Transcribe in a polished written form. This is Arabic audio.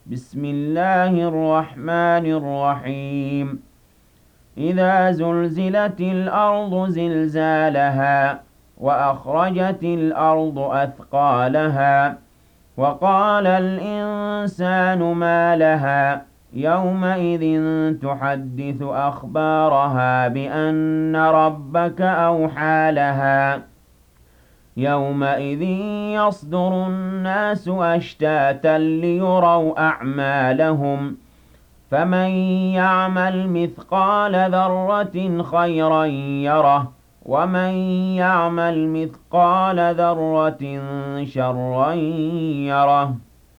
بسم الله الرحمن الرحيم إذا زلزلت الأرض زلزالها وأخرجت الأرض أثقالها وقال الإنسان ما لها يومئذ تحدث أخبارها بأن ربك أوحى لها يومئذ يصدر الناس أشتاتا ليروا أعمالهم فمن يعمل مثقال ذرة خيرا يره ومن يعمل مثقال ذرة شرا يره